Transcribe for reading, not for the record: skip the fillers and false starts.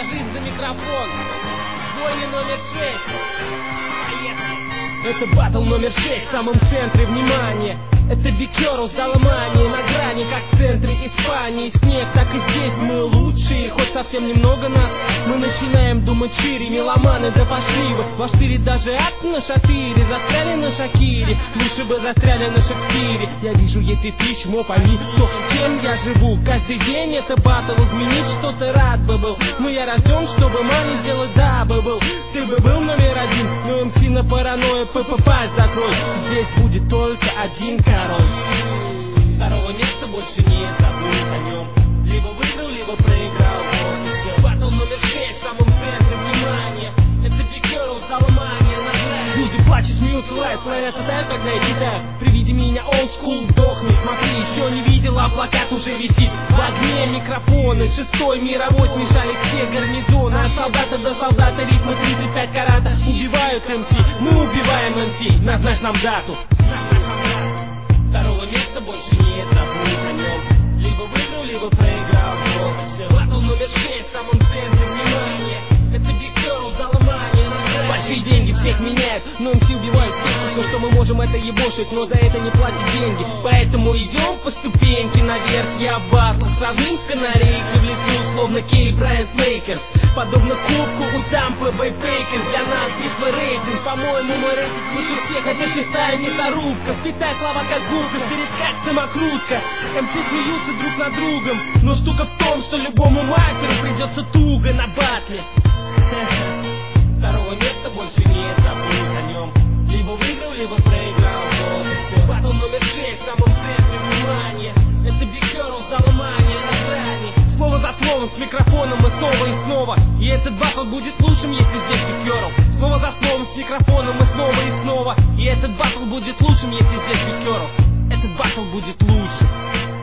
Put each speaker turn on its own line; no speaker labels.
держись за микрофон. Бойня номер 6. Поехали. Это батл номер 6 в самом центре внимания. Это Big Girl с Даламани на грани, как в центре Испании. Снег, так и здесь мы лучшие, хоть совсем немного нас. Мы начинаем думать шире, меломаны, да пошли вы. Ваш тыре даже ад на шатыре, застряли на Шакире, лучше бы застряли на Шекспире. Я вижу, если ты чмо, пойми, то чем я живу. Каждый день это батл, изменить что-то рад бы был. Но я рожден, чтобы маме сделать дабы был. Ты бы был номер один, но МС на паранойя, пасть закрой. Здесь будет только один король. Второго места больше нет, забудь о нем. Либо выиграл, либо проиграл, вот и все. Батл номер 6 в самом центре внимания. Это Big Girl с Даламани на грани. Люди плачут, смеются, лают, про это знают, когда я читаю. При виде меня old school дохнет. Смотри, еще не видела, а плакат уже висит. В огне микрофоны, 6-й мировой, смешались все гарнизоны. От солдата до солдата, ритмы 35 карата. Убивают МС, мы убиваем МС. Назначь нам дату. Второго места больше нет, забудь о нем. Либо выиграл, либо проиграл, вот и все. Батл номер 6 в самом центре внимания. Это Big Girl с Даламани на грани. Большие деньги всех меняют, но МС убивают всех. Все, что мы можем, это ебошить, но за это не платят деньги. Поэтому идем по ступеньке наверх. Я в батлах сравним с канарейкой в лесу, словно Кей Брайант Лейкерс. Подобно кубку у Тампы Бэй Пейкерс. Для нас битва рейтинг, по-моему мой рейтинг выше всех. Хотя шестая мясорубка, впитай слова как гулка, шпирит как самокрутка. МС смеются друг над другом, но штука в том, что любому мастеру придется туго на батле. Второго места больше нет, забудь о нем. Либо выиграл, либо проиграл, вот и все. Батл номер 6 в самом центре внимания. Это Big Girl с Даламани на грани. Слово за словом, с микрофоном и снова и снова. И этот батл будет лучшим, если здесь Big Girl. Слово за словом, с микрофоном и снова и снова. И этот батл будет лучшим, если здесь Big Girl. Этот батл будет лучшим.